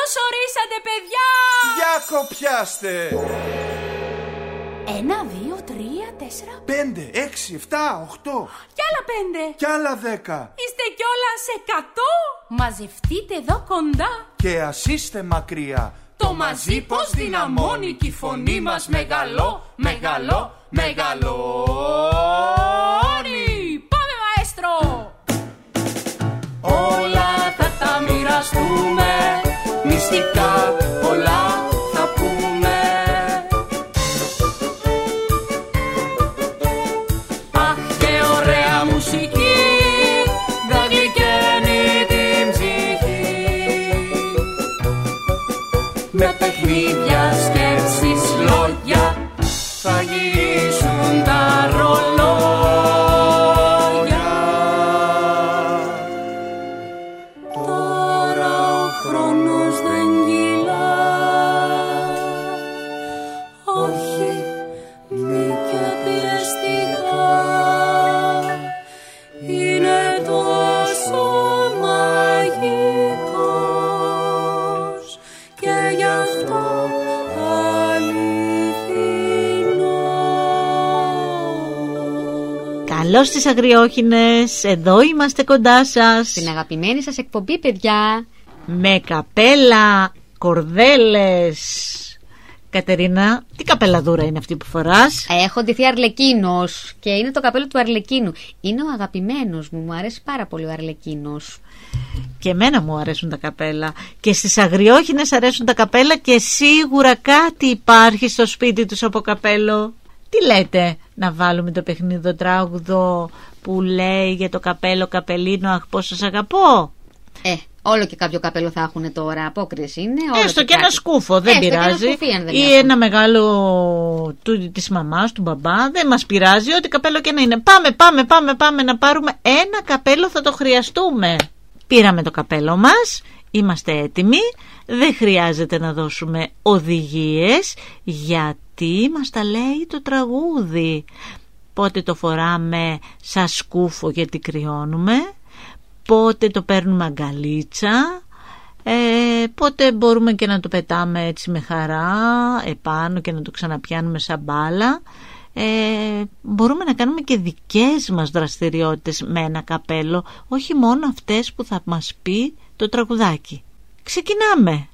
Καλώς ορίσατε, παιδιά! Για κοπιάστε! 1, 2, 3, 4, 5, 6, 7, 8. Κι άλλα 5. Κι άλλα 10. Είστε κιόλας 100. Μαζευτείτε εδώ κοντά. Και ας είστε μακριά. Το μαζί πως δυναμώνει κι η φωνή μας μεγαλώνει. Πάμε, μαέστρο! Όλα θα τα μοιραστούμε, μυστικά πολλά θα πούμε. Αχ, και ωραία μουσική θα γλυκαίνει την ψυχή. Με παιχνίδια, σκέψεις, λόγια θα γυρίσουν τα ρολόγια. Τώρα ο χρόνος δεν κυλά, όχι μη και πιεστικά. Είναι τόσο μαγικός και γι' αυτό Καλώς τις αγριόχινες, εδώ είμαστε κοντά σας. Στην αγαπημένη σας εκπομπή, παιδιά. Με καπέλα, κορδέλες. Κατερίνα, τι καπελαδούρα είναι αυτή που φοράς? Έχω ντυθεί Αρλεκίνος και είναι το καπέλο του Αρλεκίνου. Είναι ο αγαπημένος μου αρέσει πάρα πολύ ο Αρλεκίνος. Και εμένα μου αρέσουν τα καπέλα. Και στις αγριόχινες αρέσουν τα καπέλα και σίγουρα κάτι υπάρχει στο σπίτι τους από καπέλο. Τι λέτε, να βάλουμε το παιχνίδι τράγουδο που λέει για το καπέλο καπελίνο, αχ πόσο σ' αγαπώ? Όλο και κάποιο καπέλο θα έχουν τώρα, απόκριση είναι. Έστω και ένα σκούφο, δεν πειράζει. Ή ένα μεγάλο της μαμάς, του μπαμπά, δεν μας πειράζει, ό,τι καπέλο και να είναι. Πάμε να πάρουμε ένα καπέλο, θα το χρειαστούμε. Πήραμε το καπέλο μας, είμαστε έτοιμοι, δεν χρειάζεται να δώσουμε οδηγίες γιατί μας τα λέει το τραγούδι. Πότε το φοράμε σαν σκούφο γιατί κρυώνουμε, πότε το παίρνουμε αγκαλίτσα, πότε μπορούμε και να το πετάμε έτσι με χαρά επάνω και να το ξαναπιάνουμε σαν μπάλα. Μπορούμε να κάνουμε και δικές μας δραστηριότητες με ένα καπέλο, όχι μόνο αυτές που θα μας πει το τραγουδάκι. Ξεκινάμε!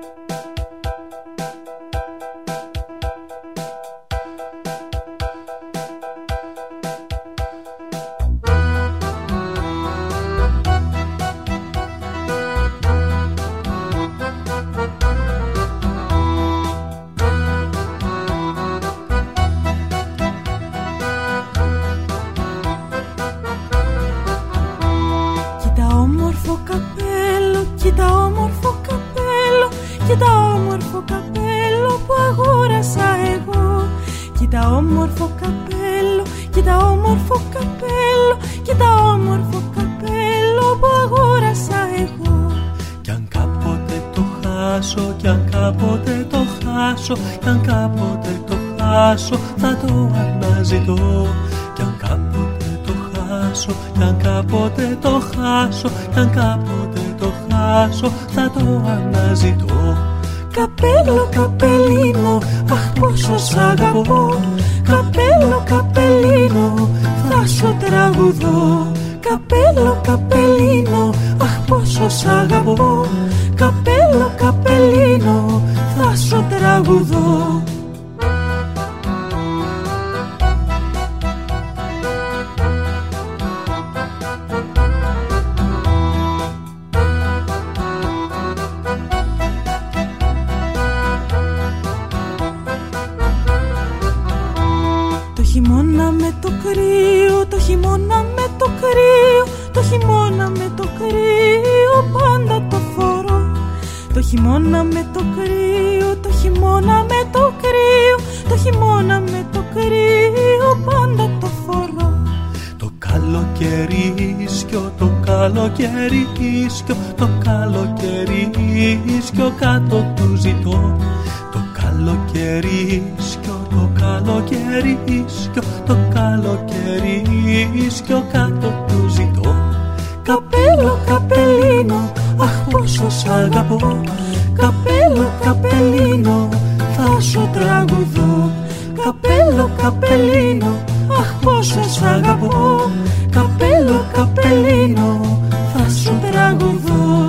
Κοίτα όμορφο καπέλο, κοίτα όμορφο καπέλο, κοίτα όμορφο καπέλο που αγόρασα εγώ. Κι αν κάποτε το χάσω, κι αν κάποτε το χάσω, κι αν κάποτε το χάσω, θα το αναζητώ. Κι αν κάποτε το χάσω, κι αν κάποτε το χάσω, κι αν κάποτε το χάσω, θα το αναζητώ. Καπέλο, καπελίνο, αχ πόσο σ' αγαπώ. Καπέλο, καπελίνο, θα σου τραγουδώ. Καπέλο, καπελίνο, αχ πόσο σ' αγαπώ. Καπέλο, καπελίνο, θα σου τραγουδώ. χειμώνα με το κρύο, το χειμώνα με το κρύο, το χειμώνα με το κρύο πάντα το φορώ. Το χειμώνα με το κρύο, το χειμώνα με το κρύο, το χειμώνα με το κρύο πάντα το φορώ. Το καλοκαιρίσκιο, το καλοκαιρίσκιο, το καλοκαιρίσκιο κάτω του ζητώ. Το καλοκαιρίσκιο, το καλοκαιρίσκιο, το καλοκαιρίσκιο κάτω του ζητώ. Καπέλο, καπελίνο, αχ πόσο σ' αγαπώ. Καπέλο, καπελίνο, θα σου τραγουδώ. Καπέλο, καπελίνο, αχ πόσο σ' αγαπώ. Καπέλο, καπελίνο, θα σου τραγουδώ.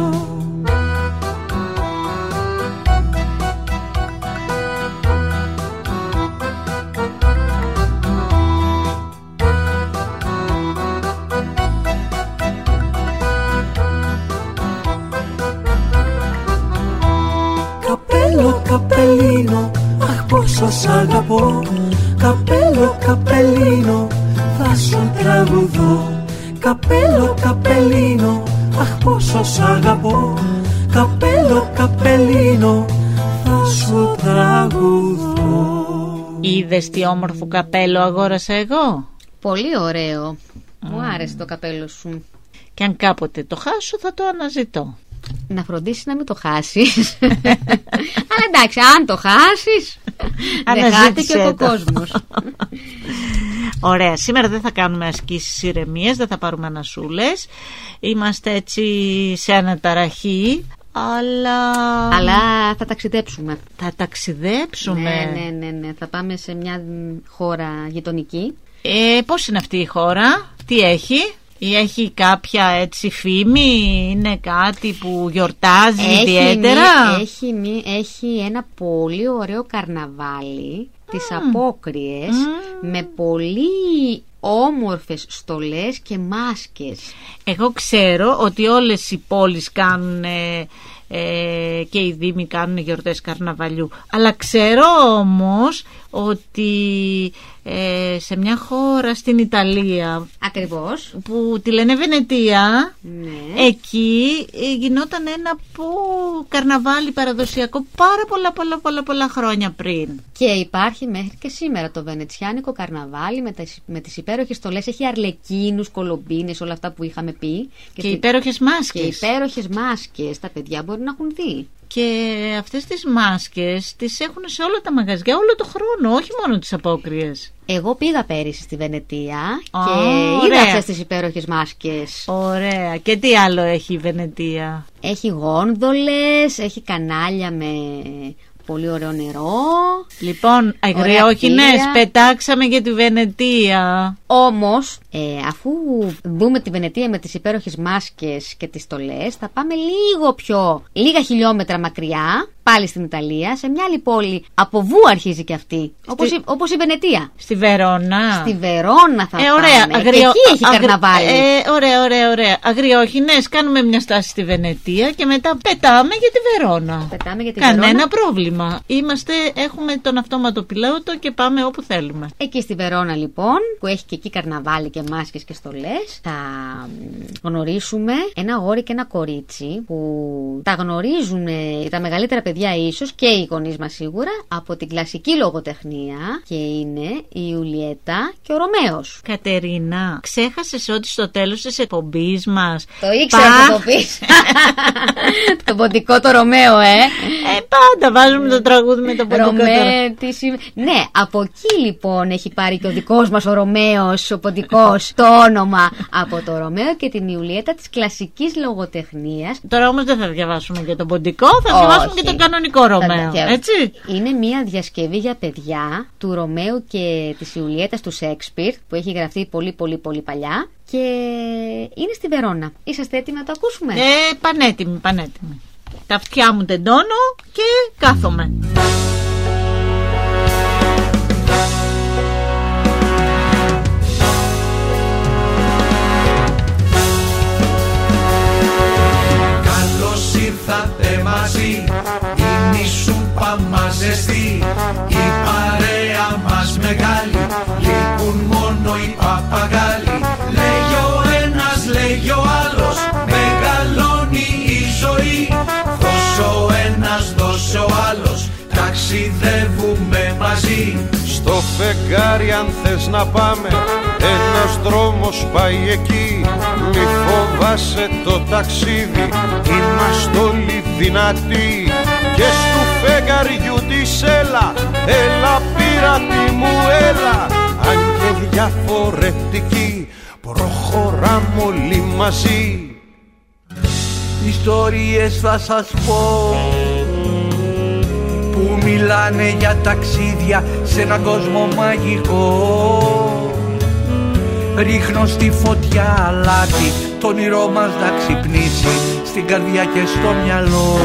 Καπέλο, καπελίνο, αχ πόσο σ' αγαπώ. Καπέλο, καπελίνο, θα σου τραγουδώ. Καπέλο, καπελίνο, αχ πόσο σ' αγαπώ. Καπέλο, καπελίνο, θα σου τραγουδώ. Είδες τι όμορφο καπέλο αγόρασα εγώ? Πολύ ωραίο. Μου άρεσε το καπέλο σου. Και αν κάποτε το χάσω θα το αναζητώ. Να φροντίσεις να μην το χάσεις. Αλλά εντάξει, αν το χάσεις, δεν χάθηκε ο κόσμος. Ωραία, σήμερα δεν θα κάνουμε ασκήσεις ηρεμίας, δεν θα πάρουμε ανασούλες. Είμαστε έτσι σε αναταραχή. Αλλά θα ταξιδέψουμε. Θα ταξιδέψουμε. Ναι. Θα πάμε σε μια χώρα γειτονική. Πώς είναι αυτή η χώρα? Τι έχει? Ή έχει κάποια έτσι φήμη? Είναι κάτι που γιορτάζει ιδιαίτερα? Έχει ένα πολύ ωραίο καρναβάλι τις Απόκριες με πολύ όμορφες στολές και μάσκες. Εγώ ξέρω ότι όλες οι πόλεις κάνουν και οι δήμοι κάνουν γιορτές καρναβαλιού, αλλά ξέρω όμως ότι σε μια χώρα στην Ιταλία, ακριβώς, που τη λένε Βενετία, ναι, εκεί γινόταν ένα καρναβάλι παραδοσιακό πάρα πολλά χρόνια πριν. Και υπάρχει μέχρι και σήμερα το βενετσιάνικο καρναβάλι με τις υπέροχες στολές. Έχει αρλεκίνους, κολομπίνες, όλα αυτά που είχαμε πει. Και υπέροχες μάσκες. Και υπέροχες μάσκες. Τα παιδιά μπορεί να έχουν δει. Και αυτές τις μάσκες τις έχουν σε όλα τα μαγαζιά όλο το χρόνο, όχι μόνο τις Απόκριες. Εγώ πήγα πέρυσι στη Βενετία και είδα αυτές τις υπέροχες μάσκες. Ωραία. Και τι άλλο έχει η Βενετία? Έχει γόνδολες, έχει κανάλια με πολύ ωραίο νερό. Λοιπόν, αγριόχινες, πετάξαμε για τη Βενετία. Όμως, αφού δούμε τη Βενετία με τις υπέροχες μάσκες και τις στολές, θα πάμε λίγα χιλιόμετρα μακριά, πάλι στην Ιταλία, σε μια άλλη πόλη. Από βου αρχίζει και αυτή, όπως η Βενετία. Στη Βερόνα. Στη Βερόνα θα ωραία, πάμε. Και εκεί έχει καρναβάλι. Ωραία. Αγριόχινες, κάνουμε μια στάση στη Βενετία και μετά πετάμε για τη Βερόνα. Κανένα πρόβλημα. Έχουμε τον αυτόματο πιλότο και πάμε όπου θέλουμε. Εκεί στη Βερόνα λοιπόν, που έχει και εκεί καρναβάλι και μάσκες και στολές, θα γνωρίσουμε ένα αγόρι και ένα κορίτσι που τα γνωρίζουν τα μεγαλύτερα παιδιά ίσως και οι γονείς μας σίγουρα από την κλασική λογοτεχνία, και είναι η Ιουλιέτα και ο Ρωμαίος. Κατερίνα, ξέχασες ότι στο τέλος της εκπομπής μας το ήξερα να το πεις. Το ποντικό το Ρωμαίο, πάντα βάζουμε το τραγούδι με το ποντικό. Ναι, από εκεί λοιπόν έχει πάρει και ο δικός μας ο Ρωμαίος, ο ποντικός, το όνομα από το Ρωμαίο και την Ιουλιέτα της κλασικής λογοτεχνίας. Τώρα όμως δεν θα διαβάσουμε και τον ποντικό, θα διαβάσουμε και τον κανονικό Ρωμαίο. Έτσι. Είναι μια διασκευή για παιδιά του Ρωμαίου και της Ιουλιέτας του Σέξπιρ, που έχει γραφτεί πολύ παλιά και είναι στη Βερόνα. Είσαστε έτοιμοι να το ακούσουμε? Πανέτοιμοι. Τα αυτιά μου τεντώνω και κάθομαι. Καλώς ήρθατε μαζί, είναι η σούπα μας ζεστή, η παρέα μας μεγάλη, λείπουν μόνο οι παπαγάλοι. Λέγει ο ένας, λέγει ο άλλος, μεγαλώνει η ζωή. Δώσε ο ένας, δώσε ο άλλος, ταξιδεύουμε μαζί. Στο φεγγάρι αν θες να πάμε, ένας δρόμος πάει εκεί. Μη φοβάσαι το ταξίδι, είμαστε όλοι δυνατοί. Και στου φεγγαριού της έλα πειράτη μου έλα. Αν και διαφορετικοί, προχωράμε όλοι μαζί. Ιστορίες θα σας πω που μιλάνε για ταξίδια σε έναν κόσμο μαγικό. Ρίχνω στη φωτιά αλάτι, το όνειρό μας να ξυπνήσει στην καρδιά και στο μυαλό.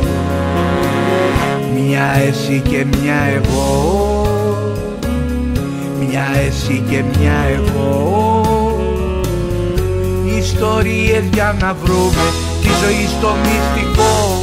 Μια εσύ και μια εγώ, μια εσύ και μια εγώ. Ιστορίες για να βρούμε τη ζωή στο μυστικό.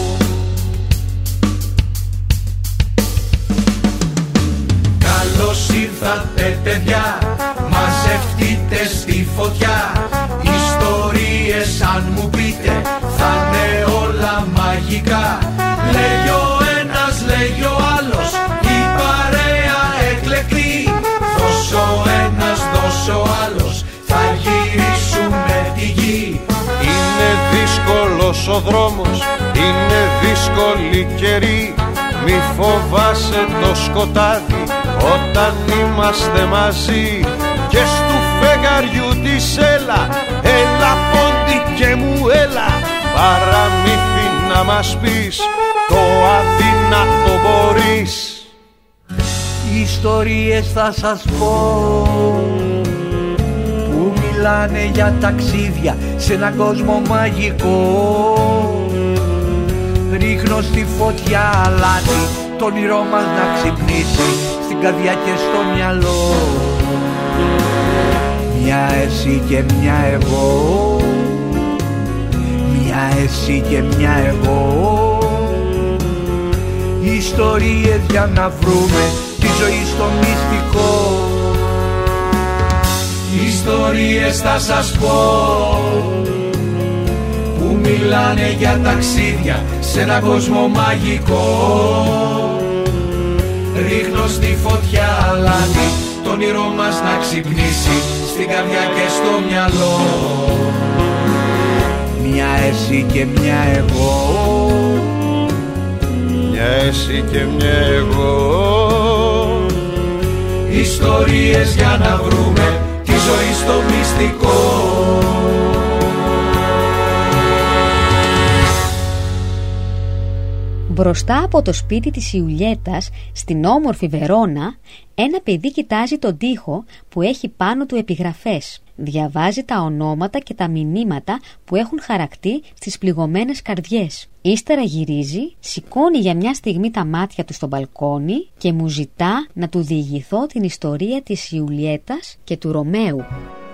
Καλώς ήρθατε παιδιά, μαζευτείτε στη φωτιά. Ιστορίες αν μου πείτε θα είναι όλα μαγικά. Λέει ο ένας, λέει ο άλλος, η παρέα εκλεκτή. Δώσ' ο ένας, δώσ' ο άλλος, θα γυρίσουμε τη γη. Είναι δύσκολος ο δρόμος, είναι δύσκολη καιρή. Μη φοβάσαι το σκοτάδι όταν είμαστε μαζί. Και στου φεγγαριού της έλα, έλα πόντι και μου έλα. Παραμύθι να μας πεις, το αδύνατο μπορείς. Ιστορίες θα σας πω που μιλάνε για ταξίδια σε έναν κόσμο μαγικό. Ρίχνω στη φωτιά αλάτι, το όνειρό μας να ξυπνήσει στην καρδιά και στο μυαλό. Μια εσύ και μια εγώ, μια εσύ και μια εγώ. Ιστορίες για να βρούμε τη ζωή στο μυστικό. Ιστορίες θα σας πω που μιλάνε για ταξίδια σε έναν κόσμο μαγικό. Ρίχνω στη φωτιά αλάτι, το όνειρό μας να ξυπνήσει στην καρδιά και στο μυαλό. Μια εσύ και μια εγώ, μια εσύ και μια εγώ. Ιστορίες για να βρούμε τη ζωή στο μυστικό. Μπροστά από το σπίτι της Ιουλιέτας, στην όμορφη Βερόνα, ένα παιδί κοιτάζει τον τοίχο που έχει πάνω του επιγραφές. Διαβάζει τα ονόματα και τα μηνύματα που έχουν χαρακτεί στις πληγωμένες καρδιές. Ύστερα γυρίζει, σηκώνει για μια στιγμή τα μάτια του στο μπαλκόνι και μου ζητά να του διηγηθώ την ιστορία της Ιουλιέτας και του Ρωμαίου.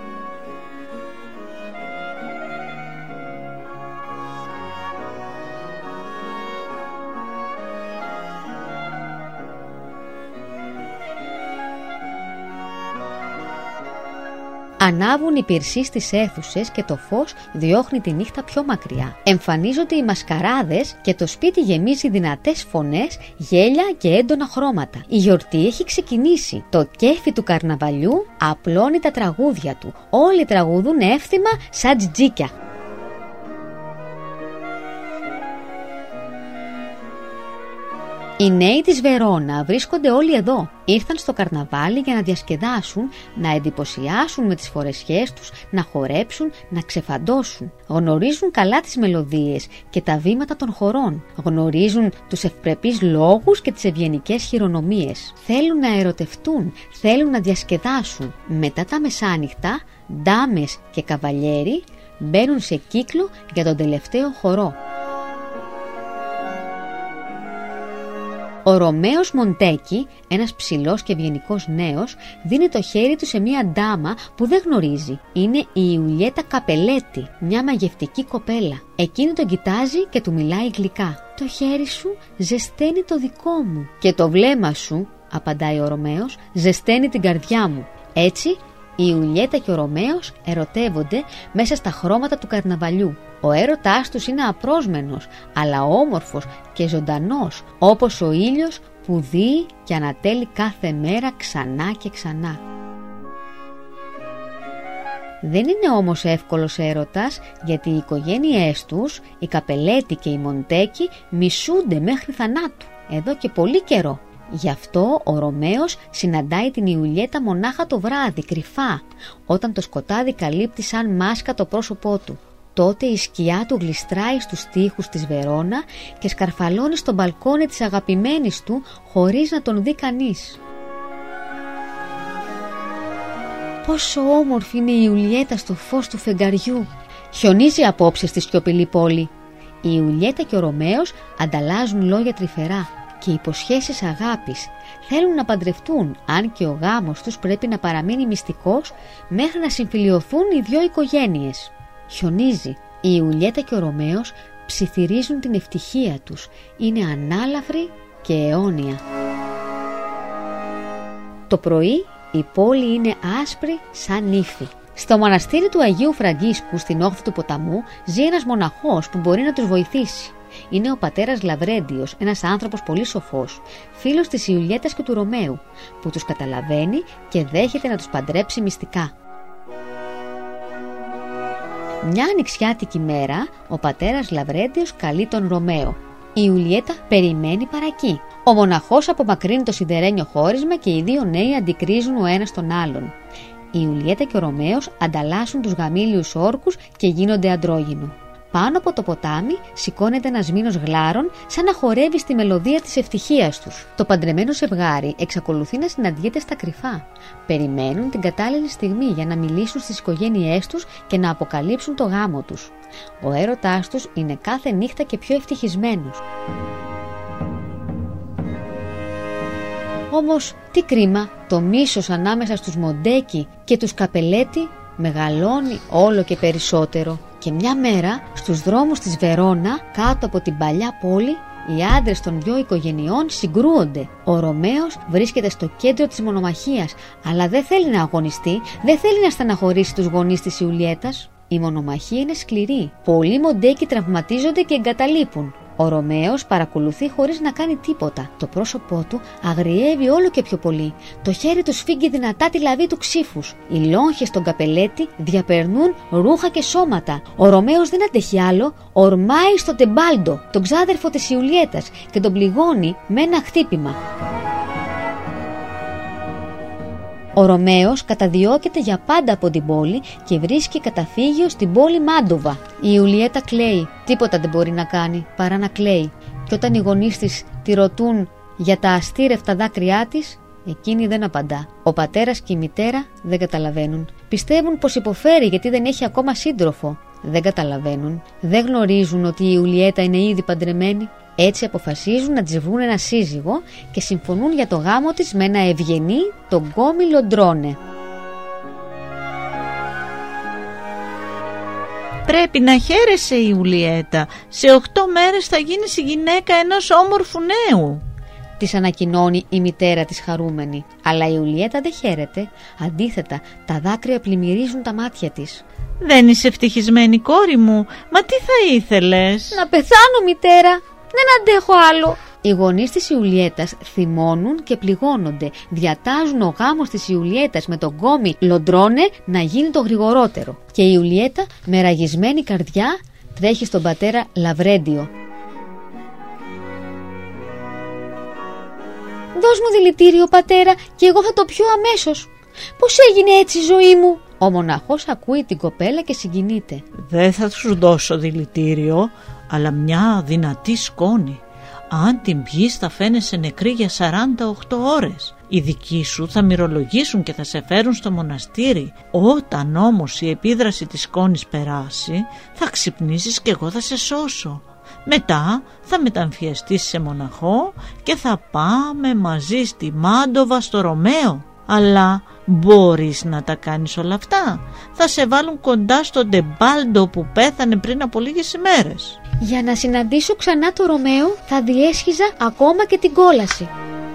Ανάβουν οι πυρσοί στις αίθουσες και το φως διώχνει τη νύχτα πιο μακριά. Εμφανίζονται οι μασκαράδες και το σπίτι γεμίζει δυνατές φωνές, γέλια και έντονα χρώματα. Η γιορτή έχει ξεκινήσει. Το κέφι του καρναβαλιού απλώνει τα τραγούδια του. Όλοι τραγουδούν εύθυμα σαν τζιτζίκια. Οι νέοι της Βερόνα βρίσκονται όλοι εδώ. Ήρθαν στο καρναβάλι για να διασκεδάσουν, να εντυπωσιάσουν με τις φορεσιές τους, να χορέψουν, να ξεφαντώσουν. Γνωρίζουν καλά τις μελωδίες και τα βήματα των χορών. Γνωρίζουν τους ευπρεπείς λόγους και τις ευγενικές χειρονομίες. Θέλουν να ερωτευτούν, θέλουν να διασκεδάσουν. Μετά τα μεσάνυχτα, ντάμες και καβαλιέροι μπαίνουν σε κύκλο για τον τελευταίο χορό. Ο Ρωμαίος Μοντέκι, ένας ψηλός και ευγενικός νέος, δίνει το χέρι του σε μια ντάμα που δεν γνωρίζει. Είναι η Ιουλιέτα Καπελέτη, μια μαγευτική κοπέλα. Εκείνη τον κοιτάζει και του μιλάει γλυκά. «Το χέρι σου ζεσταίνει το δικό μου». «Και το βλέμμα σου», απαντάει ο Ρωμαίος, «ζεσταίνει την καρδιά μου». Έτσι, η Ιουλιέτα και ο Ρωμαίος ερωτεύονται μέσα στα χρώματα του καρναβαλιού. Ο έρωτάς τους είναι απρόσμενος, αλλά όμορφος και ζωντανός, όπως ο ήλιος που δύει και ανατέλει κάθε μέρα ξανά και ξανά. Δεν είναι όμως εύκολος έρωτας, γιατί οι οικογένειές τους, η Καπελέτη και η Μοντέκι, μισούνται μέχρι θανάτου, εδώ και πολύ καιρό. Γι' αυτό ο Ρωμαίος συναντάει την Ιουλιέτα μονάχα το βράδυ, κρυφά, όταν το σκοτάδι καλύπτει σαν μάσκα το πρόσωπό του. Τότε η σκιά του γλιστράει στους τοίχους της Βερόνα και σκαρφαλώνει στο μπαλκόνι της αγαπημένης του χωρίς να τον δει κανείς. Πόσο όμορφη είναι η Ιουλιέτα στο φως του φεγγαριού. Χιονίζει απόψε στη σιωπηλή πόλη. Η Ιουλιέτα και ο Ρωμαίος ανταλλάζουν λόγια τρυφερά και υποσχέσεις αγάπης. Θέλουν να παντρευτούν, αν και ο γάμος τους πρέπει να παραμείνει μυστικός μέχρι να συμφιλιωθούν οι δυο οικογένειες. Χιονίζει. Η Ιουλιέτα και ο Ρωμαίος ψιθυρίζουν την ευτυχία τους. Είναι ανάλαφρη και αιώνια. Το πρωί η πόλη είναι άσπρη σαν ύφη. Στο μοναστήρι του Αγίου Φραγκίσκου στην όχθη του ποταμού ζει ένας μοναχός που μπορεί να τους βοηθήσει. Είναι ο πατέρας Λαβρέντιος, ένας άνθρωπος πολύ σοφός, φίλος της Ιουλιέτας και του Ρωμαίου, που τους καταλαβαίνει και δέχεται να τους παντρέψει μυστικά. Μια ανοιξιάτικη μέρα, ο πατέρας Λαβρέντιος καλεί τον Ρωμαίο. Η Ιουλιέτα περιμένει παρακεί. Ο μοναχός απομακρύνει το σιδερένιο χώρισμα και οι δύο νέοι αντικρίζουν ο ένας τον άλλον. Η Ιουλιέτα και ο Ρωμαίος ανταλλάσσουν τους γαμήλιους όρκους και γίνονται αντρόγυνο. Πάνω από το ποτάμι σηκώνεται ένας μήνος γλάρων σαν να χορεύει στη μελωδία της ευτυχίας τους. Το παντρεμένο ζευγάρι εξακολουθεί να συναντιέται στα κρυφά. Περιμένουν την κατάλληλη στιγμή για να μιλήσουν στις οικογένειές τους και να αποκαλύψουν το γάμο τους. Ο έρωτάς τους είναι κάθε νύχτα και πιο ευτυχισμένος. Όμως, τι κρίμα, το μίσος ανάμεσα στους Μοντέκι και τους Καπελέτη μεγαλώνει όλο και περισσότερο. Και μια μέρα, στους δρόμους της Βερόνα, κάτω από την παλιά πόλη, οι άντρες των δυο οικογενειών συγκρούονται. Ο Ρωμαίος βρίσκεται στο κέντρο της μονομαχίας, αλλά δεν θέλει να αγωνιστεί, δεν θέλει να στεναχωρήσει τους γονείς της Ιουλιέτας. Η μονομαχία είναι σκληρή. Πολλοί Μοντέκι τραυματίζονται και εγκαταλείπουν. Ο Ρωμαίος παρακολουθεί χωρίς να κάνει τίποτα. Το πρόσωπό του αγριεύει όλο και πιο πολύ. Το χέρι του σφίγγει δυνατά τη λαβή του ξύφους. Οι λόγχες των Καπελέτη διαπερνούν ρούχα και σώματα. Ο Ρωμαίος δεν αντέχει άλλο. Ορμάει στο Τεμπάλντο, τον ξάδερφο της Ιουλιέτας, και τον πληγώνει με ένα χτύπημα. Ο Ρωμαίος καταδιώκεται για πάντα από την πόλη και βρίσκει καταφύγιο στην πόλη Μάντοβα. Η Ιουλιέτα κλαίει. Τίποτα δεν μπορεί να κάνει παρά να κλαίει. Και όταν οι γονείς της τη ρωτούν για τα αστήρευτα δάκρυά της, εκείνη δεν απαντά. Ο πατέρας και η μητέρα δεν καταλαβαίνουν. Πιστεύουν πως υποφέρει γιατί δεν έχει ακόμα σύντροφο. Δεν καταλαβαίνουν. Δεν γνωρίζουν ότι η Ιουλιέτα είναι ήδη παντρεμένη. Έτσι αποφασίζουν να της βρουν ένα σύζυγο και συμφωνούν για το γάμο της με ένα ευγενή, τον Γκόμι Λοντρόνε. Πρέπει να χαίρεσαι, η Ιουλιέτα. Σε 8 μέρες θα γίνεις η γυναίκα ενός όμορφου νέου, της ανακοινώνει η μητέρα της χαρούμενη. Αλλά η Ιουλιέτα δεν χαίρεται. Αντίθετα, τα δάκρυα πλημμυρίζουν τα μάτια της. Δεν είσαι ευτυχισμένη, κόρη μου? Μα τι θα ήθελες? Να πεθάνω, μητέρα. Δεν αντέχω άλλο. Οι γονείς της Ιουλιέτας θυμώνουν και πληγώνονται. Διατάζουν ο γάμος της Ιουλιέτας με τον Γκόμι Λοντρόνε να γίνει το γρηγορότερο. Και η Ιουλιέτα με ραγισμένη καρδιά τρέχει στον πατέρα Λαβρέντιο. «Δώσ' μου δηλητήριο, πατέρα, και εγώ θα το πιω αμέσως. Πώς έγινε έτσι η ζωή μου?» Ο μοναχός ακούει την κοπέλα και συγκινείται. «Δεν θα σου δώσω δηλητήριο, αλλά μια δυνατή σκόνη. Αν την πιείς θα φαίνεσαι νεκρή για 48 ώρες. Οι δικοί σου θα μυρολογήσουν και θα σε φέρουν στο μοναστήρι. Όταν όμως η επίδραση της σκόνης περάσει, θα ξυπνήσεις και εγώ θα σε σώσω. Μετά θα μεταμφιεστείς σε μοναχό και θα πάμε μαζί στη Μάντοβα στο Ρωμαίο. Αλλά μπορείς να τα κάνεις όλα αυτά? Θα σε βάλουν κοντά στον Τεμπάλντο που πέθανε πριν από λίγες ημέρες. Για να συναντήσω ξανά το Ρωμαίο θα διέσχιζα ακόμα και την κόλαση».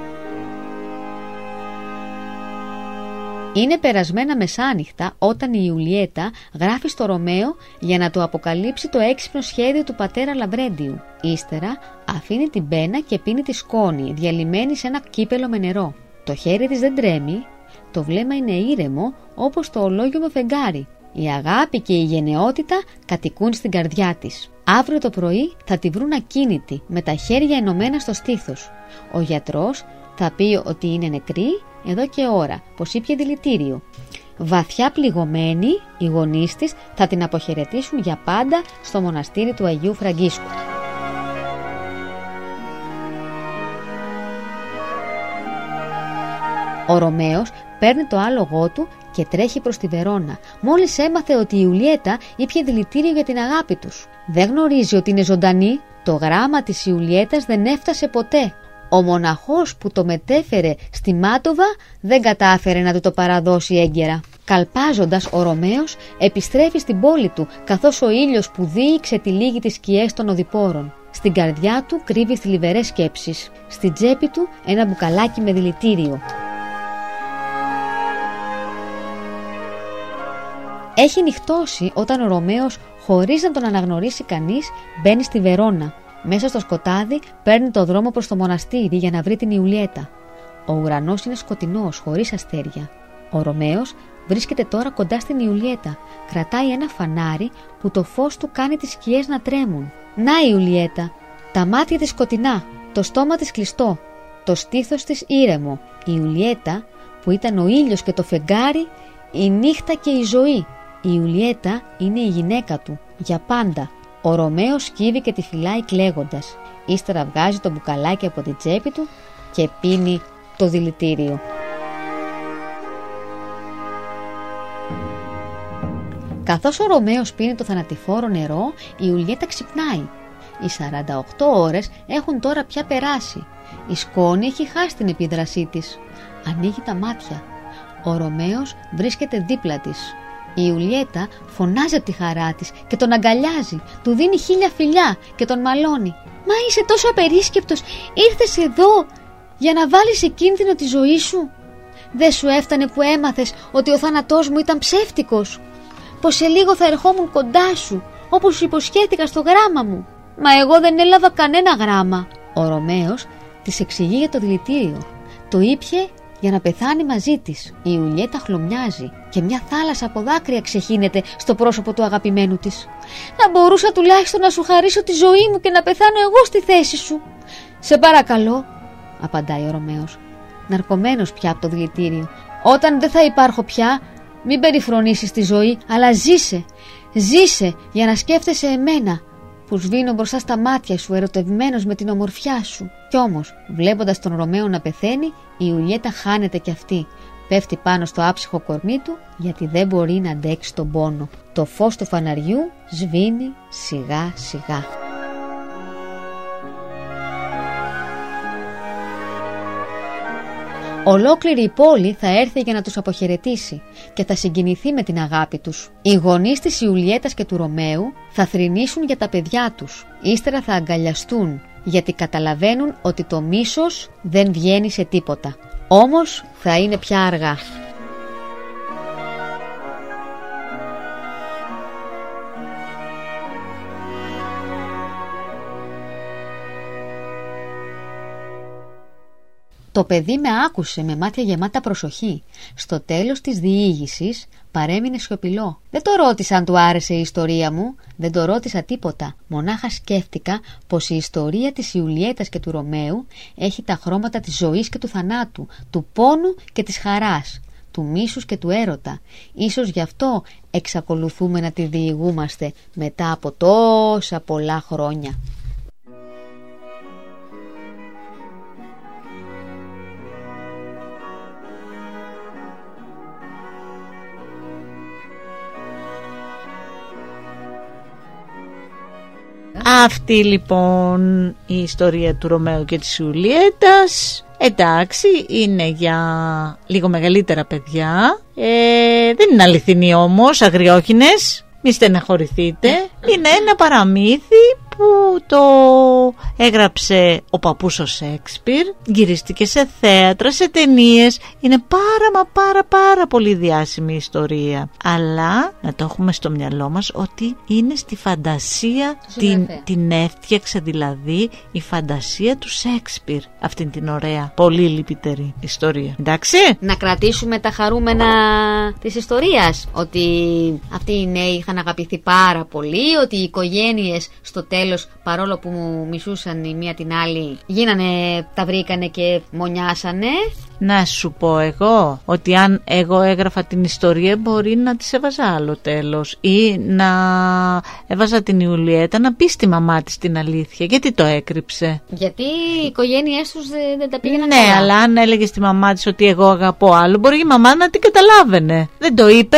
Είναι περασμένα μεσάνυχτα όταν η Ιουλιέτα γράφει στο Ρωμαίο για να του αποκαλύψει το έξυπνο σχέδιο του πατέρα Λαβρέντιου. Ύστερα αφήνει την πένα και πίνει τη σκόνη διαλυμένη σε ένα κύπελο με νερό. Το χέρι της δεν τρέμει, το βλέμμα είναι ήρεμο όπως το ολόγιομο φεγγάρι. Η αγάπη και η γενναιότητα κατοικούν στην καρδιά της. Αύριο το πρωί θα τη βρουν ακίνητη, με τα χέρια ενωμένα στο στήθος. Ο γιατρός θα πει ότι είναι νεκρή εδώ και ώρα πως ήπιε δηλητήριο. Βαθιά πληγωμένοι, οι γονείς της θα την αποχαιρετήσουν για πάντα στο μοναστήρι του Αγίου Φραγκίσκου. Ο Ρωμαίος παίρνει το άλογό του και τρέχει προς τη Βερόνα, μόλις έμαθε ότι η Ιουλιέτα ήπιε δηλητήριο για την αγάπη τους. Δεν γνωρίζει ότι είναι ζωντανή, το γράμμα της Ιουλιέτας δεν έφτασε ποτέ. Ο μοναχός που το μετέφερε στη Μάντοβα δεν κατάφερε να του το παραδώσει έγκαιρα. Καλπάζοντας, ο Ρωμαίος επιστρέφει στην πόλη του, καθώς ο ήλιος που δείει ξετυλίγει τις σκιές των οδηπόρων. Στην καρδιά του κρύβει θλιβερές σκέψεις. Στην τσέπη του ένα μπουκαλάκι με δηλητήριο. Έχει νυχτώσει όταν ο Ρωμαίος, χωρίς να τον αναγνωρίσει κανείς, μπαίνει στη Βερόνα. Μέσα στο σκοτάδι παίρνει το δρόμο προς το μοναστήρι για να βρει την Ιουλιέτα. Ο ουρανός είναι σκοτεινός, χωρίς αστέρια. Ο Ρωμαίος βρίσκεται τώρα κοντά στην Ιουλιέτα. Κρατάει ένα φανάρι που το φως του κάνει τις σκιές να τρέμουν. Να η Ιουλιέτα, τα μάτια της σκοτεινά, το στόμα της κλειστό, το στήθος της ήρεμο. Η Ιουλιέτα που ήταν ο ήλιος και το φεγγάρι, η νύχτα και η ζωή. Η Ιουλιέτα είναι η γυναίκα του, για πάντα. Ο Ρωμαίος σκύβει και τη φυλάει κλαίγοντας. Ύστερα βγάζει το μπουκαλάκι από την τσέπη του και πίνει το δηλητήριο. Καθώς ο Ρωμαίος πίνει το θανατηφόρο νερό, η Ιουλιέτα ξυπνάει. Οι 48 ώρες έχουν τώρα πια περάσει. Η σκόνη έχει χάσει την επίδρασή της. Ανοίγει τα μάτια. Ο Ρωμαίος βρίσκεται δίπλα της. Η Ιουλιέτα φωνάζει από τη χαρά της και τον αγκαλιάζει, του δίνει 1000 φιλιά και τον μαλώνει. «Μα είσαι τόσο απερίσκεπτος, ήρθες εδώ για να βάλεις σε κίνδυνο τη ζωή σου? Δεν σου έφτανε που έμαθες ότι ο θάνατός μου ήταν ψεύτικος? Πως σε λίγο θα ερχόμουν κοντά σου, όπως σου υποσχέθηκα στο γράμμα μου? Μα εγώ δεν έλαβα κανένα γράμμα». Ο Ρωμαίος της εξηγεί για το δηλητήριο. Το ήπιε για να πεθάνει μαζί της. Η Ιουλιέτα χλωμιάζει και μια θάλασσα από δάκρυα ξεχύνεται στο πρόσωπο του αγαπημένου της. «Να μπορούσα τουλάχιστον να σου χαρίσω τη ζωή μου και να πεθάνω εγώ στη θέση σου». «Σε παρακαλώ», απαντάει ο Ρωμαίος, ναρκωμένος πια από το δηλητήριο. «Όταν δεν θα υπάρχω πια, μην περιφρονήσεις τη ζωή, αλλά ζήσε. Ζήσε για να σκέφτεσαι εμένα, που σβήνω μπροστά στα μάτια σου, ερωτευμένος με την ομορφιά σου». Κι όμως, βλέποντας τον Ρωμαίο να πεθαίνει, η Ιουλιέτα χάνεται κι αυτή. Πέφτει πάνω στο άψυχο κορμί του, γιατί δεν μπορεί να αντέξει τον πόνο. Το φως του φαναριού σβήνει σιγά σιγά. Ολόκληρη η πόλη θα έρθει για να τους αποχαιρετήσει και θα συγκινηθεί με την αγάπη τους. Οι γονείς της Ιουλιέτας και του Ρωμαίου θα θρηνήσουν για τα παιδιά τους. Ύστερα θα αγκαλιαστούν, γιατί καταλαβαίνουν ότι το μίσος δεν βγαίνει σε τίποτα. Όμως θα είναι πια αργά. Το παιδί με άκουσε με μάτια γεμάτα προσοχή. Στο τέλος της διήγησης παρέμεινε σιωπηλό. Δεν το ρώτησα αν του άρεσε η ιστορία μου, δεν το ρώτησα τίποτα. Μονάχα σκέφτηκα πως η ιστορία της Ιουλιέτας και του Ρωμαίου έχει τα χρώματα της ζωής και του θανάτου, του πόνου και της χαράς, του μίσους και του έρωτα. Ίσως γι' αυτό εξακολουθούμε να τη διηγούμαστε μετά από τόσα πολλά χρόνια. Αυτή λοιπόν η ιστορία του Ρωμαίου και της Ιουλιέτας. Εντάξει, είναι για λίγο μεγαλύτερα παιδιά, δεν είναι αληθινή όμως, αγριόχινες, μη στεναχωρηθείτε. Είναι ένα παραμύθι που το έγραψε ο παππούς ο Σέξπιρ, γυρίστηκε σε θέατρα, σε ταινίες. Είναι πάρα πολύ διάσημη ιστορία. Αλλά να το έχουμε στο μυαλό μας ότι είναι στη φαντασία, την έφτιαξε δηλαδή η φαντασία του Σέξπιρ αυτήν την ωραία, πολύ λυπητερή ιστορία. Εντάξει, να κρατήσουμε τα χαρούμενα της ιστορίας, ότι αυτοί οι νέοι είχαν αγαπηθεί πάρα πολύ, ότι οι οικογένειες στο τέλος τέλος, παρόλο που μου μισούσαν η μία την άλλη, τα βρήκανε και μονιάσανε. Να σου πω εγώ ότι αν εγώ έγραφα την ιστορία, μπορεί να της έβαζα άλλο τέλος, ή να έβαζα την Ιουλιέτα να πει στη μαμά της την αλήθεια. Γιατί το έκρυψε? Γιατί οι οικογένειές τους δεν τα πήγαιναν. Ναι, καλά. Αλλά αν έλεγε στη μαμά της ότι εγώ αγαπώ άλλο, μπορεί η μαμά να την καταλάβαινε. Δεν το είπε.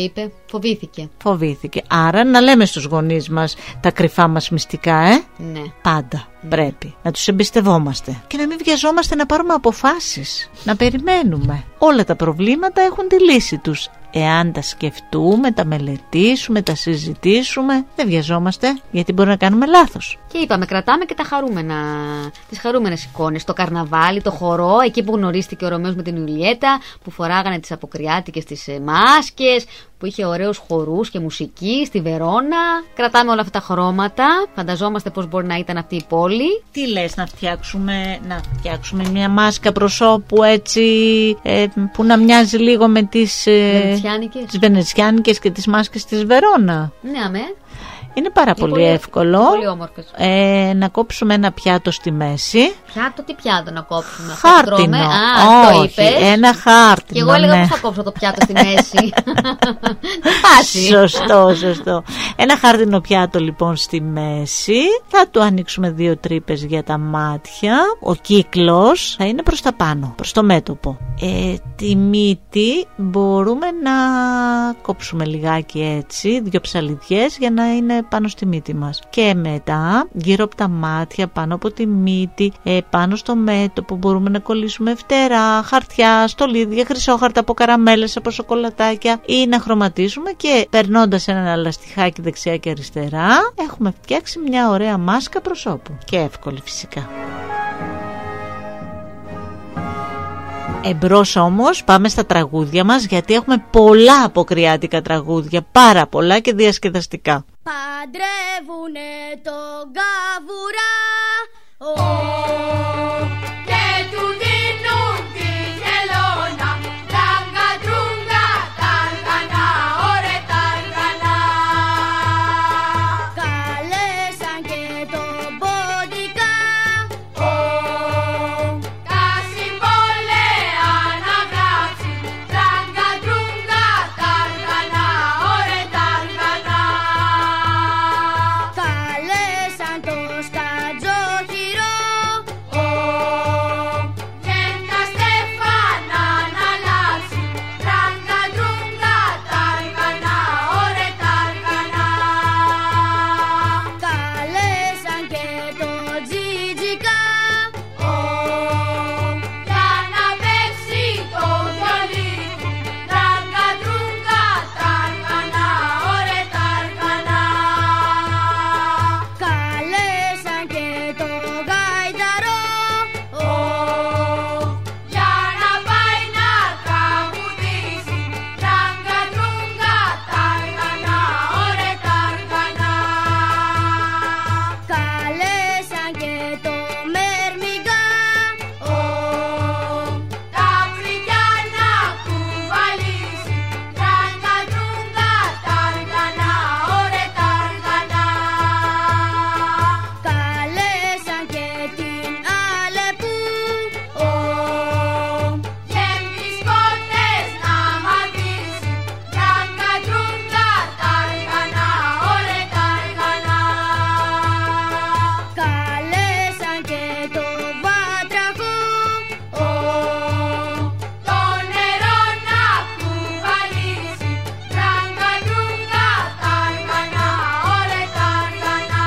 Φοβήθηκε. Άρα να λέμε στους γονείς μας τα κρυφά μας μυστικά, Ναι. Πάντα. Πρέπει να τους εμπιστευόμαστε και να μην βιαζόμαστε να πάρουμε αποφάσεις. Να περιμένουμε. Όλα τα προβλήματα έχουν τη λύση τους. Εάν τα σκεφτούμε, τα μελετήσουμε, τα συζητήσουμε, δεν βιαζόμαστε, γιατί μπορεί να κάνουμε λάθος. Και είπαμε, κρατάμε και τις χαρούμενες εικόνες. Το καρναβάλι, το χορό, εκεί που γνωρίστηκε ο Ρωμαίος με την Ιουλιέτα, που φοράγανε τις αποκριάτικες τις μάσκες, που είχε ωραίους χορούς και μουσική στη Βερόνα. Κρατάμε όλα αυτά τα χρώματα. Φανταζόμαστε πώς μπορεί να ήταν αυτή η πόλη. Τι λες, να φτιάξουμε μια μάσκα προσώπου έτσι, που να μοιάζει λίγο με τις βενετσιάνικες και τις μάσκες της Βερόνα? Ναι, αμέ. Είναι πάρα πολύ εύκολο. Πολύ όμορφες. Να κόψουμε ένα πιάτο στη μέση. Τι πιάτο να κόψουμε? Χάρτινο. Όχι, ένα χάρτινο. Και εγώ έλεγα πώς θα κόψω το πιάτο στη μέση. Δεν πάσει. Σωστό. Ένα χάρτινο πιάτο λοιπόν στη μέση. Θα του ανοίξουμε 2 τρύπες για τα μάτια. Ο κύκλος θα είναι προς τα πάνω, προς το μέτωπο. Τη μύτη μπορούμε να κόψουμε λιγάκι έτσι, 2 ψαλιδιές, για να είναι πάνω στη μύτη μας. Και μετά γύρω από τα μάτια, πάνω από τη μύτη, πάνω στο μέτωπο μπορούμε να κολλήσουμε φτερά, χαρτιά, στολίδια, χρυσόχαρτα από καραμέλες, από σοκολατάκια, ή να χρωματίσουμε, και περνώντας ένα λαστιχάκι δεξιά και αριστερά έχουμε φτιάξει μια ωραία μάσκα προσώπου. Και εύκολη φυσικά. Εμπρός όμως πάμε στα τραγούδια μας, γιατί έχουμε πολλά αποκριάτικα τραγούδια, πάρα πολλά και διασκεδαστικά. Παντρεύουνε τον καβουρά, και του δίνουν τη χελώνα, τράγκα τρούγκα, ταργανά, ωρε ταργανά. καλέσαν και τον ποντικά, τα συμβόλαια να γράψει, τράγκα τρούγκα, ταργανά, ωρε ταργανά. καλέσαν το σκατζόχυρο, και τα στέφανα να αλλάξει, τράγκα τρούγκα, ταργανά, ωρε ταργανά. καλέσαν και το τζιτζικά, Για να παίξει το βιολί του, τράγκα τρούγκα, ταργανά, ωρε ταργανά. καλέσαν και το γαϊδαρό, Για να πάει να τραγουδήσει, τράγκα τρούγκα, ταργανά, ωρε ταργανά. καλέσαν και το μερμηγκά, Τα φρυδιά να κουβαλήσει, τράγκα τρούγκα, ταργανά, ωρε ταργανά. καλέσαν και την Αλεπού, Γέμτης κότες να μαντήσει, τράγκα τρούγκα, ταργανά, ωρε ταργανά. καλέσαν και το βάτραχο, Το νερό να κουβαλήσει, τράγκα τρούγκα, ταργανά, ωρε ταργανά.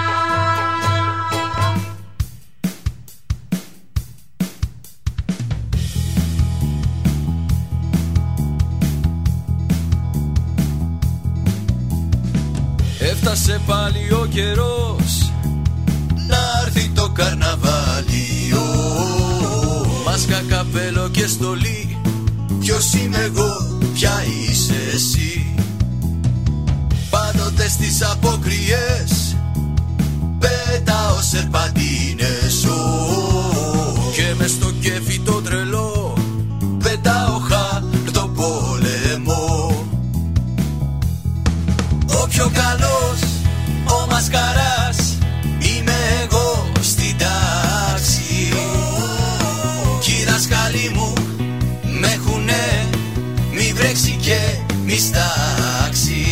Έφτασε πάλι ο καιρός να έρθει το καρναβάλι. Μάσκα, καπέλο και στολή. Ποιος είμαι εγώ, ποια είσαι εσύ? Πάντοτε στις αποκριές πετάω σερπαντίνες. Και μες στο κέφι το τρελό πετάω χαρτοπόλεμο. Ο πιο καλός, ο μασκαράς, η μη στάξει.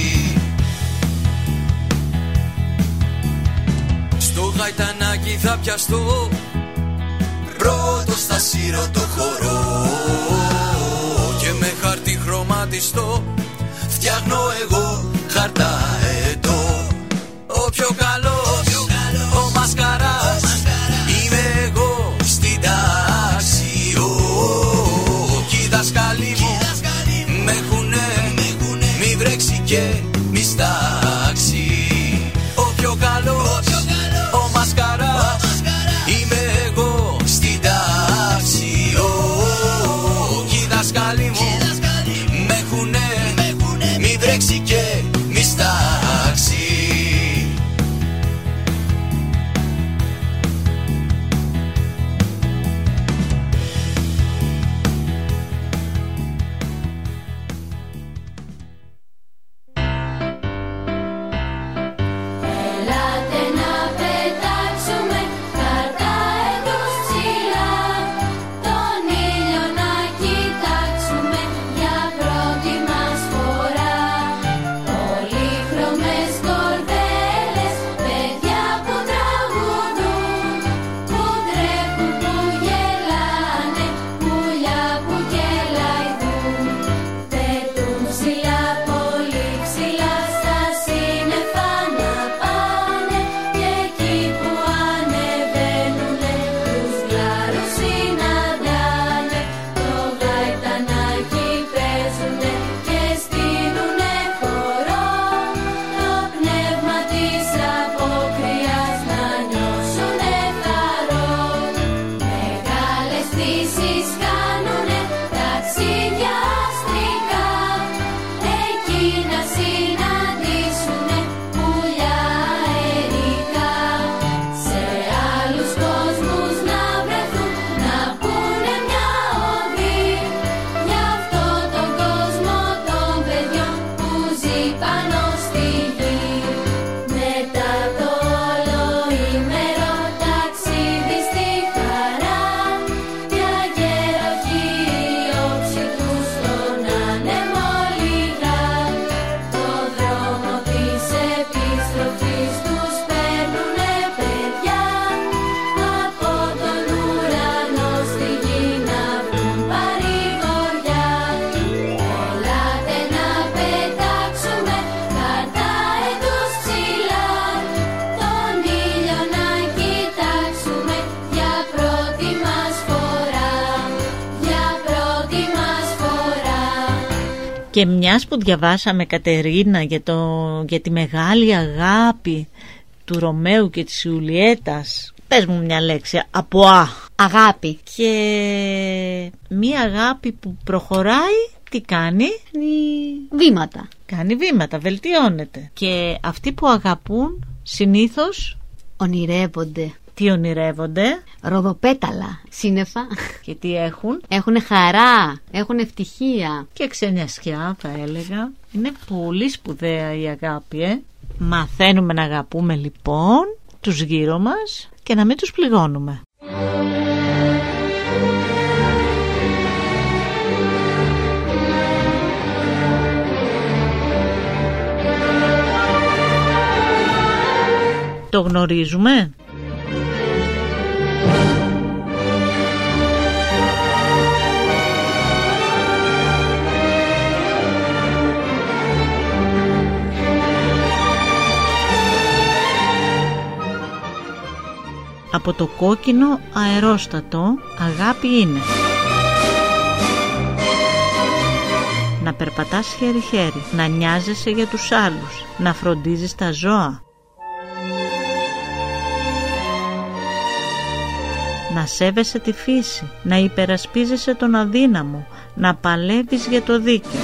Στο γαϊτανάκι θα πιαστώ, πρώτος θα σύρω το χορό και με χαρτί χρωματιστό φτιάχνω εγώ χαρταετό. Ο πιο καλός, ο μασκαράς, είμαι εγώ στην τάξη. Κι οι δασκαλοί μου μ' έχουνε, μη βρέξει και μη στάξει. Ο πιο καλός, ο μασκαράς, είμαι εγώ στην τάξη. Κι οι δασκαλοί μου μ' έχουνε, μη βρέξει και μη στάξει. Και μιας που διαβάσαμε, Κατερίνα, για τη μεγάλη αγάπη του Ρωμαίου και της Ιουλιέτας, πες μου μια λέξη από αγάπη. Και μια αγάπη που προχωράει, τι κάνει? Βήματα. Κάνει βήματα, βελτιώνεται. Και αυτοί που αγαπούν συνήθως ονειρεύονται. Τι ονειρεύονται? Ροδοπέταλα, σύννεφα. Και τι έχουν? Έχουν χαρά, έχουν ευτυχία. Και ξενιασιά, θα έλεγα. Είναι πολύ σπουδαία η αγάπη, Μαθαίνουμε να αγαπούμε λοιπόν τους γύρω μας και να μην τους πληγώνουμε. Το γνωρίζουμε? Από το κόκκινο αερόστατο αγάπη είναι να περπατάς χέρι-χέρι, να νοιάζεσαι για τους άλλους, να φροντίζεις τα ζώα, να σέβεσαι τη φύση, να υπερασπίζεσαι τον αδύναμο, να παλεύεις για το δίκαιο,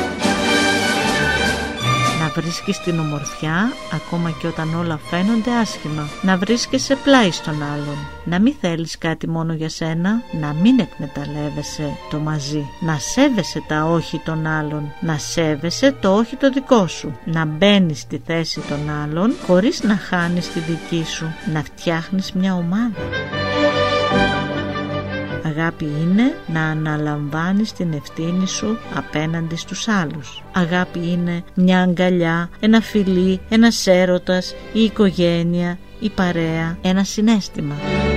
να βρίσκεις την ομορφιά ακόμα και όταν όλα φαίνονται άσχημα, να βρίσκεσαι πλάι στον άλλον, να μην θέλεις κάτι μόνο για σένα, να μην εκμεταλλεύεσαι το μαζί, να σέβεσαι τα όχι των άλλων, να σέβεσαι το όχι το δικό σου, να μπαίνεις στη θέση των άλλων χωρίς να χάνεις τη δική σου, να φτιάχνεις μια ομάδα. Αγάπη Αγάπη είναι να αναλαμβάνεις την ευθύνη σου απέναντι στους άλλους. Αγάπη είναι μια αγκαλιά, ένα φιλί, ένας έρωτας, η οικογένεια, η παρέα, ένα συναίσθημα.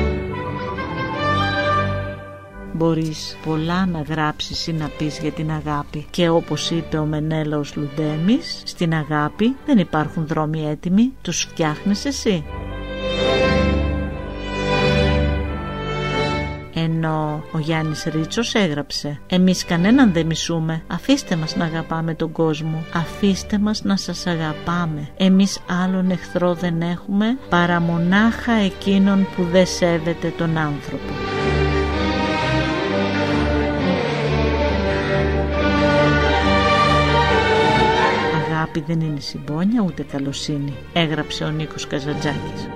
Μπορείς πολλά να γράψεις ή να πεις για την αγάπη και όπως είπε ο Μενέλαος Λουντέμης, στην αγάπη δεν υπάρχουν δρόμοι έτοιμοι, τους φτιάχνεις εσύ. Ενώ ο Γιάννης Ρίτσος έγραψε: εμείς κανέναν δεν μισούμε, αφήστε μας να αγαπάμε τον κόσμο, αφήστε μας να σας αγαπάμε. Εμείς άλλον εχθρό δεν έχουμε παρά μονάχα εκείνον που δεν σέβεται τον άνθρωπο. Αγάπη δεν είναι συμπόνια ούτε καλοσύνη, έγραψε ο Νίκος Καζαντζάκης.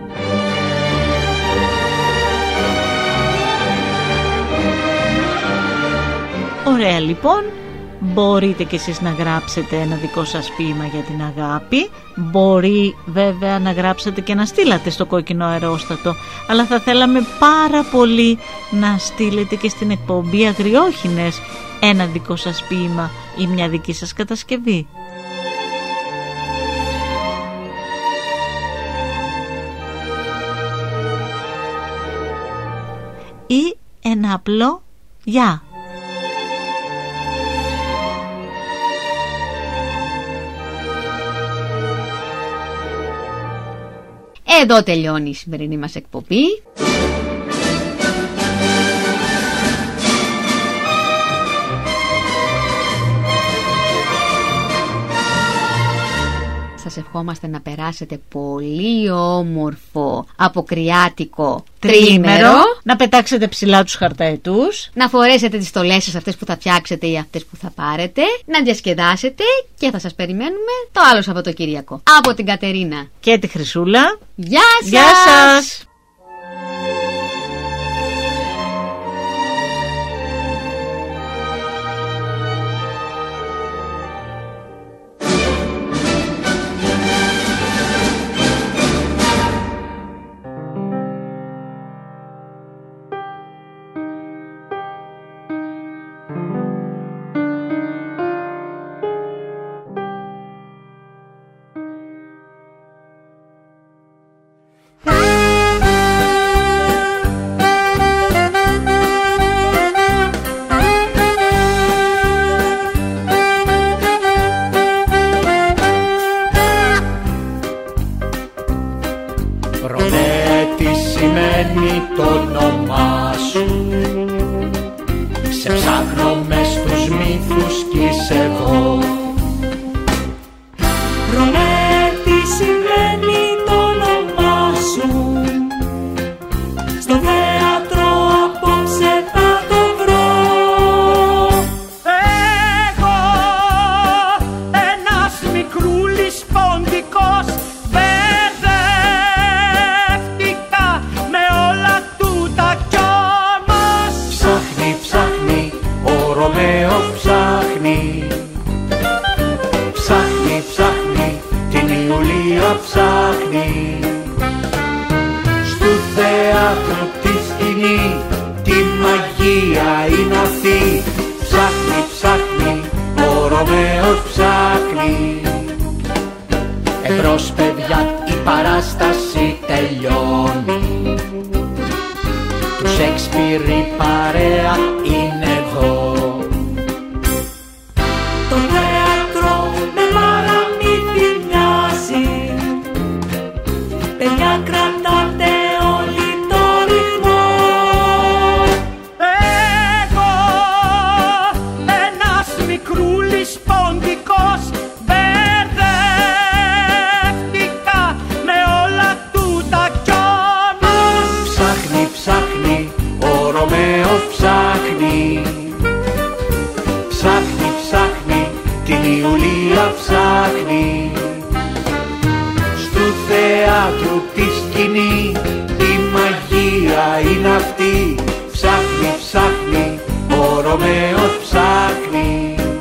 Ωραία λοιπόν, μπορείτε κι εσείς να γράψετε ένα δικό σας ποίημα για την αγάπη. Μπορεί βέβαια να γράψετε και να στείλατε στο Κόκκινο Αερόστατο, αλλά θα θέλαμε πάρα πολύ να στείλετε και στην εκπομπή Αγριόχινες ένα δικό σας ποίημα ή μια δική σας κατασκευή. Ή ένα απλό γεια. Εδώ τελειώνει η σημερινή μας εκπομπή. Σας ευχόμαστε να περάσετε πολύ όμορφο αποκριάτικο τρίμερο. Να πετάξετε ψηλά τους χαρταετούς. Να φορέσετε τις στολές σας, αυτές που θα φτιάξετε ή αυτές που θα πάρετε. Να διασκεδάσετε και θα σας περιμένουμε το άλλο Σαββατοκύριακο. Από την Κατερίνα και τη Χρυσούλα. Γεια σας! Γεια σας! το όνομά σου. Σε ψάχνω μες στους μύθους κι είσαι εδώ. Ρωμέ, τι συμβαίνει το όνομά σου. Στο θέατρο απόψε θα το βρω. Εγώ, ένας μικρούλης ποντικός, μπερδεύτηκα με όλα τούτα κι όμως ψάχνει, ψάχνει, ο Ρωμαίο ψάχνει. Ψάχνει, ψάχνει, την Ιουλία ψάχνει. Στου θέατρου τη σκηνή, τη μαγεία είναι αυτή. Ψάχνει, ψάχνει, ο Ρωμαίος ψάχνει. Εμπρός παιδιά, η παράσταση τελειώνει. Του Σέξπιρ η παρέα είναι εδώ. Το θέατρο με παραμύθι μοιάζει. Παιδιά, κρατάτε όλοι το ρυθμό. Εγώ, ένας μικρούλης ποντικός, μπερδεύτηκα με όλα τούτα κι όμως ψάχνει, ψάχνει, ο Ρωμαίος ψάχνει. Ψάχνει, ψάχνει, την Ιουλία ψάχνει. Στου θέατρου τη σκηνή, η μαγεία είναι αυτή. Ψάχνει, ψάχνει, ο Ρωμαίος ψάχνει.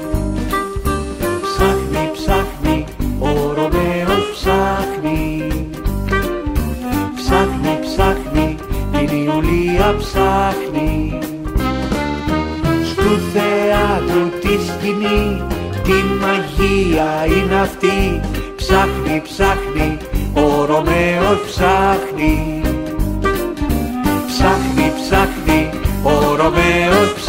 Ψάχνει, ψάχνει, ο Ρωμαίος ψάχνει. Ψάχνει, ψάχνει, την Ιουλία ψάχνει. του θεάτρου τη σκηνή, τι μαγεία είναι αυτή. Ψάχνει, ψάχνει, ο Ρωμαίος ψάχνει. Ψάχνει, ψάχνει, ο Ρωμαίος ψάχνει.